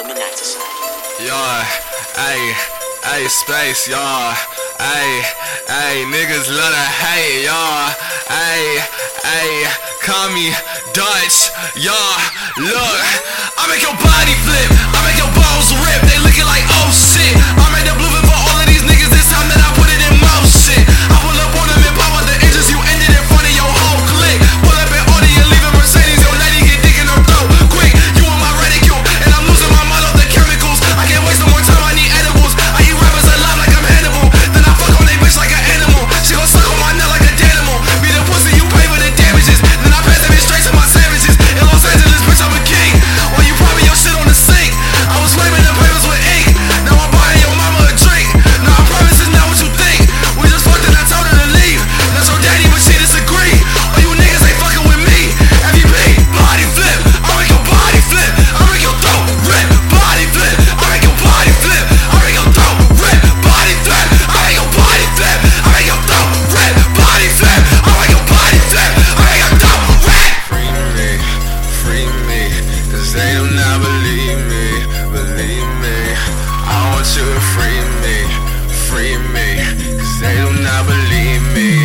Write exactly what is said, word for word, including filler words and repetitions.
Midnight Society. Yeah, ayy, ayy, space, y'all. Ayy, ayy, niggas love to hate, y'all. Ayy, ayy, call me Dutch, y'all. Look, I make your body flip, I make your balls rip. They looking like, oh shit. I made the blueprint for all of these niggas this time that I put it in motion. I pull up on them and pop out the engines, you ended in front of your whole clique. Pull up in Audi and leave a Mercedes, your lady get dick in her throat. Quick, you on my reticule, and I'm losing my mind off the chemicals. I can't waste no more time, I need edibles. I eat rappers alive like I'm Hannibal. Then I fuck on they bitch like an animal. She gon' suck on my nut like a danimal. Be the pussy, you pay for the damages. Then I pass that bitch straight to my sandwiches. In Los Angeles, bitch, I'm a king. While you popping your shit on the sink, I was flaming the papers with ink. Now I'm buying your mama a drink. Now I promise it's not what you think. We just fucked and I told her to leave. That's your daddy, but she disagree. All you niggas ain't fucking with me. F U P, body flip. I make your body flip. I make your throat rip. Body flip. I make your body flip. I make your throat rip. Body flip. I make your body flip. I make your throat rip. Body flip. I make your body flip. I make your throat rip. Free me, free me, cause they do not believe me, believe me. I want you to free me, free me, cause they do not believe me.